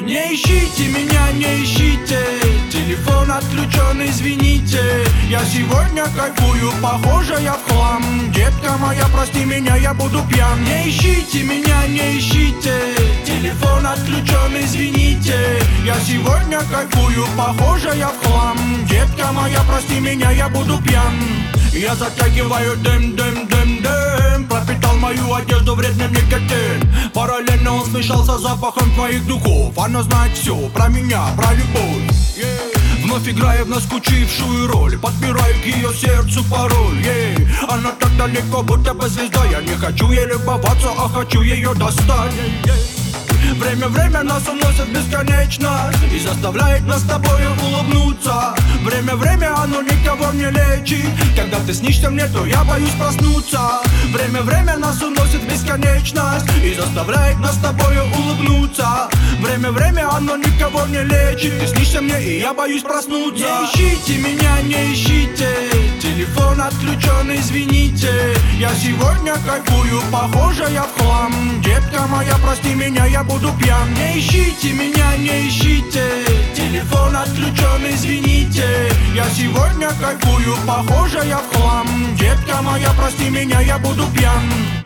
Не ищите меня, не ищите, телефон отключен, извините. Я сегодня кайфую, похоже я в хлам. Детка моя, прости меня, я буду пьян. Не ищите меня, не ищите, телефон отключен, извините. Я сегодня кайфую, похоже я в хлам. Детка моя, прости меня, я буду пьян. Я затягиваю дым, пропитал мою одежду вредным никотин. Параллельно он смешался с запахом твоих духов. Она знает все про меня, про любовь. Вновь играя в наскучившую роль, подбираю к ее сердцу пароль. Она так далеко, будто бы звезда. Я не хочу ей любоваться, а хочу ее достать. Время нас уносит бесконечно и заставляет нас с тобою улыбнуться. Время оно никого не лечит. Когда ты снишься мне, то я боюсь проснуться. Время нас уносит бесконечность и заставляет нас с тобою улыбнуться. Время оно никого не лечит. Ты снишься мне, и я боюсь проснуться. Не ищите меня, не ищите, телефон отключен, извините. Я сегодня кайфую, похоже я в хлам. Детка моя, прости меня, я буду пьян. Не ищите меня, не ищите, телефон отключен, извините. Я сегодня кайфую, похоже я в хлам. Детка моя, прости меня, я буду пьян.